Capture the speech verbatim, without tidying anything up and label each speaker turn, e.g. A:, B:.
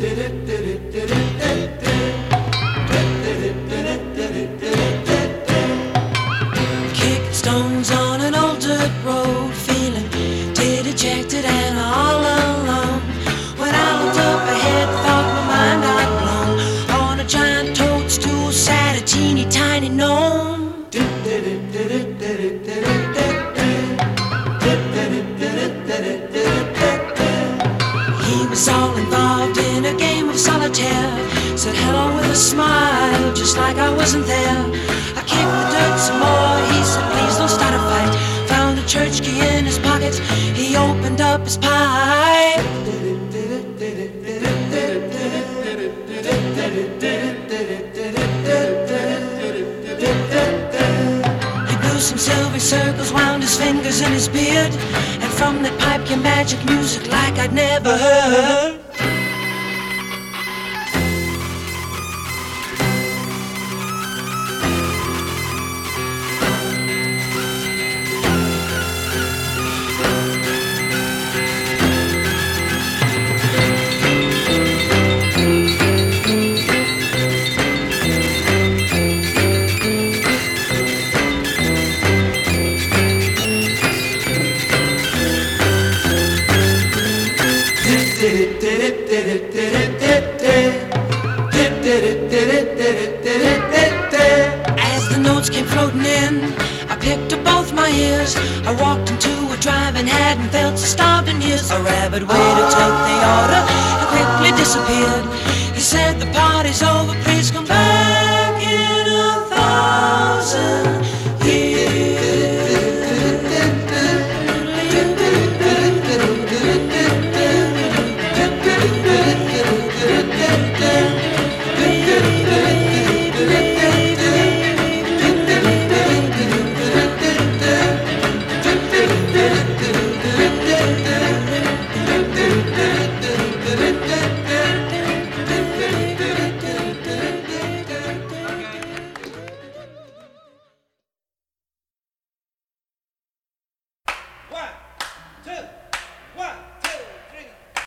A: Kicking stones on an old dirt road, feeling dejected and all alone. When I looked up ahead, thought my mind I'd blown. On a giant toadstool sat a teeny tiny gnome. He was all involved in a game of solitaire. Said hello with a smile, just like I wasn't there. I kicked the dirt some more. He said, please don't start a fight. Found a church key in his pocket. He opened up his pipe. He blew some silver circles, wound his fingers in his beard, and from that pipe came magic music like I'd never heard. As the notes came floating in, I picked up both my ears. I walked into a drive and hadn't felt so starved in years. A rabid waiter took the order and quickly disappeared. He said the party's over, please come back in a thousand